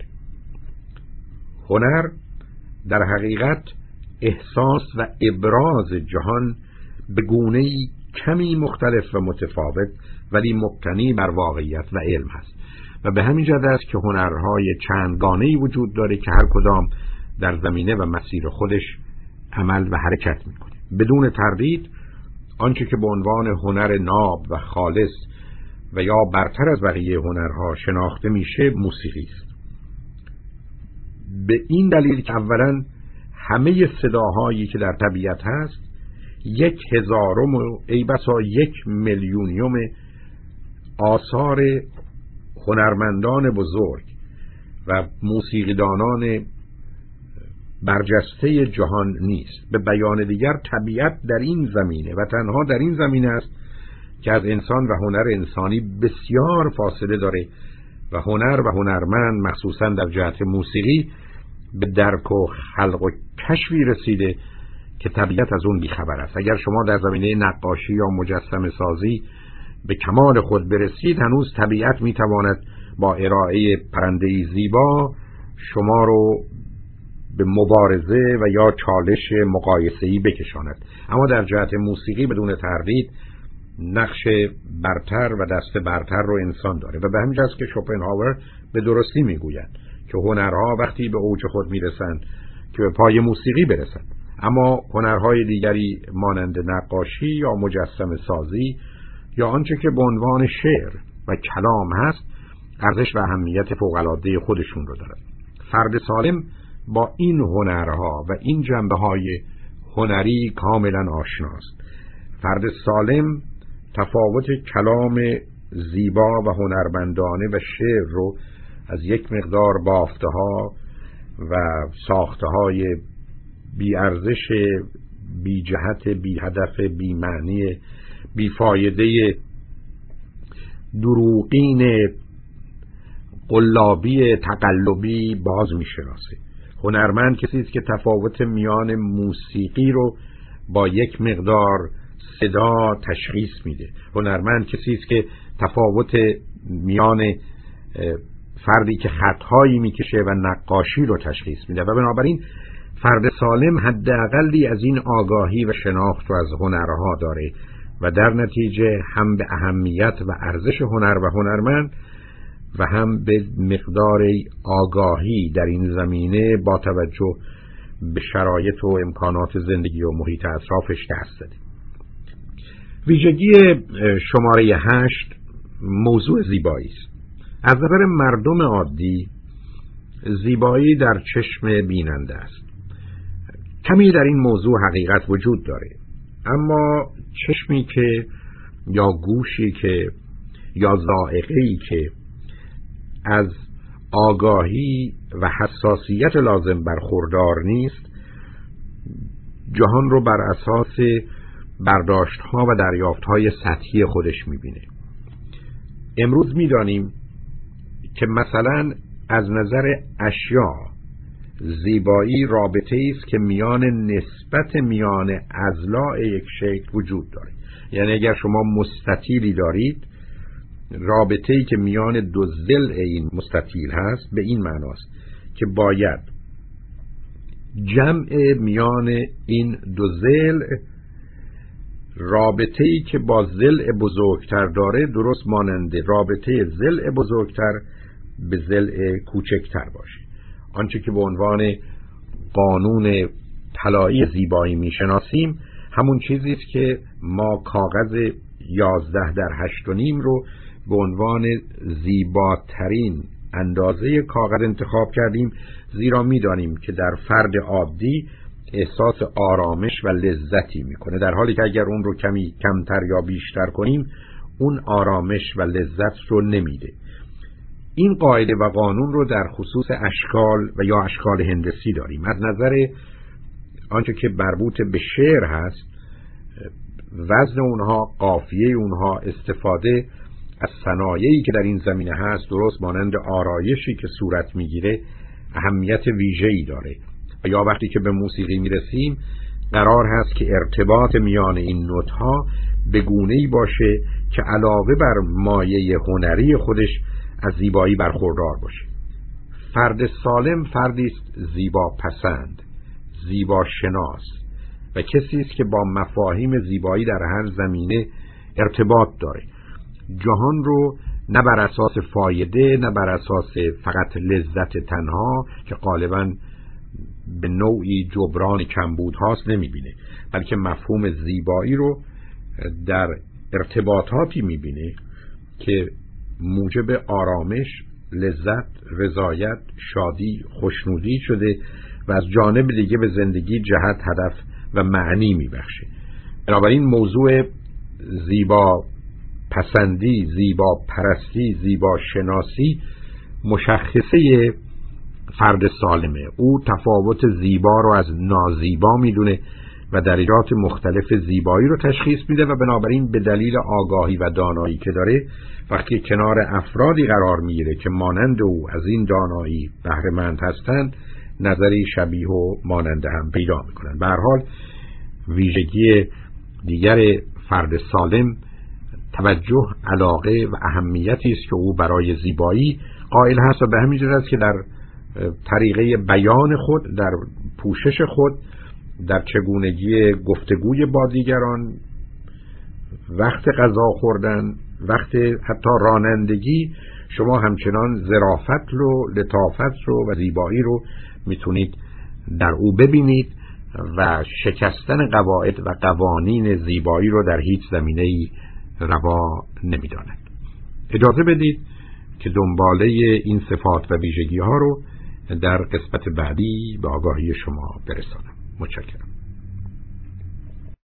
هنر در حقیقت احساس و ابراز جهان به گونه‌ای کمی مختلف و متفاوت ولی مبتنی بر واقعیت و علم هست و به همین جهت است که هنرهای چندگانه‌ای وجود داره که هر کدام در زمینه و مسیر خودش عمل و حرکت میکنه. بدون تردید آنچه که به عنوان هنر ناب و خالص و یا برتر از بقیه هنرها شناخته میشه موسیقی است. به این دلیل که اولا همه صداهایی که در طبیعت هست یک هزارم و ای بسا یک میلیونیوم آثار هنرمندان بزرگ و موسیقیدانان برجسته جهان نیست. به بیان دیگر طبیعت در این زمینه و تنها در این زمینه است که از انسان و هنر انسانی بسیار فاصله داره و هنر و هنرمند مخصوصا در جهت موسیقی به درک و خلق و کشفی رسیده که طبیعت از اون بیخبر است. اگر شما در زمینه نقاشی یا مجسمه سازی به کمال خود برسید، هنوز طبیعت میتواند با ارائه پرنده‌ای زیبا شما رو به مبارزه و یا چالش مقایسه‌ای بکشاند. اما در جهت موسیقی بدون تردید نقش برتر و دست برتر رو انسان داره و به همین جاست که شوپنهاور به درستی میگوید که هنرها وقتی به اوج خود میرسند که به پای موسیقی برسند، اما هنرهای دیگری مانند نقاشی یا مجسمه سازی یا آنچه که به عنوان شعر و کلام هست ارزش و اهمیت فوق‌العاده خودشون رو دارند. فرد سالم با این هنرها و این جنبه‌های هنری کاملا آشناست. فرد سالم تفاوت کلام زیبا و هنرمندانه و شعر رو از یک مقدار بافته‌ها و ساخته‌های بی ارزش، بی جهت، بی هدف، بی معنی، بی فایده، دروغین، قلابی، تقلبی باز می‌شناسه. هنرمند کسی است که تفاوت میان موسیقی رو با یک مقدار صدا تشخیص میده. هنرمند کسی است که تفاوت میان فردی که خطهایی میکشه و نقاشی رو تشخیص میده و بنابراین فرد سالم حداقلی از این آگاهی و شناخت رو از هنرها داره و در نتیجه هم به اهمیت و ارزش هنر و هنرمند و هم به مقدار آگاهی در این زمینه با توجه به شرایط و امکانات زندگی و محیط اطرافش دست داده. ویژگی شماره هشت موضوع زیبایی است. از نظر مردم عادی زیبایی در چشم بیننده است. کمی در این موضوع حقیقت وجود داره، اما چشمی که یا گوشی که یا ذائقه‌ای که از آگاهی و حساسیت لازم برخوردار نیست جهان رو بر اساس برداشت‌ها و دریافت‌های سطحی خودش می‌بینه. امروز می‌دانیم که مثلا از نظر اشیا زیبایی رابطه‌ای است که میان نسبت میان اضلاع یک شکل وجود داره. یعنی اگر شما مستطیلی دارید رابطه‌ای که میان دو ضلع این مستطیل هست به این معناست که باید جمع میان این دو ضلع، رابطه‌ای که با ضلع بزرگتر داره درست مانند رابطه ضلع بزرگتر به ضلع کوچکتر باشه. آنچه که به عنوان قانون طلایی زیبایی میشناسیم همون چیزی است که ما کاغذ یازده در هشت و نیم رو به عنوان زیباترین اندازه کاغذ انتخاب کردیم، زیرا میدانیم که در فرد عادی احساس آرامش و لذتی میکنه، در حالی که اگر اون رو کمی کمتر یا بیشتر کنیم اون آرامش و لذت رو نمیده. این قاعده و قانون رو در خصوص اشکال و یا اشکال هندسی داریم. از نظر آنچه که مربوط به شعر هست، وزن اونها، قافیه اونها، استفاده از صنایعی که در این زمینه هست درست مانند آرایشی که صورت میگیره اهمیت ویژه‌ای داره. و یا وقتی که به موسیقی میرسیم قرار هست که ارتباط میان این نوت‌ها به گونه‌ای باشه که علاوه بر مایه هنری خودش از زیبایی برخوردار باشه. فرد سالم فردی است زیبا پسند، زیبا شناس و کسی است که با مفاهیم زیبایی در هر زمینه ارتباط داره. جهان رو نه بر اساس فایده، نه بر اساس فقط لذت تنها که غالباً به نوعی جبران کمبود هاست نمیبینه، بلکه مفهوم زیبایی رو در ارتباطاتی میبینه که موجب آرامش، لذت، رضایت، شادی، خوشنودی شده و از جانب دیگه به زندگی جهت، هدف و معنی میبخشه. بنابراین موضوع زیبا پسندی، زیبا پرستی، زیبا شناسی مشخصه فرد سالمه. او تفاوت زیبا رو از نازیبا میدونه و درجات مختلف زیبایی رو تشخیص میده و بنابراین به دلیل آگاهی و دانایی که داره وقتی کنار افرادی قرار میگیره که مانند او از این دانایی بهره مند هستند نظری شبیه و مانند هم پیدا میکنن. به هر حال ویژگی دیگر فرد سالم توجه، علاقه و اهمیتی است که او برای زیبایی قائل هست و به همین جهت است که در طریقه بیان خود، در پوشش خود، در چگونگی گفتگوی با دیگران، وقت غذا خوردن، وقت حتی رانندگی، شما همچنان ظرافت رو، لطافت رو و زیبایی رو میتونید در او ببینید و شکستن قواعد و قوانین زیبایی رو در هیچ زمینه‌ای روا نمیداند. اجازه بدید که دنباله این صفات و ویژگی ها رو در قسمت بعدی به آگاهی شما برسانم. متشکرم.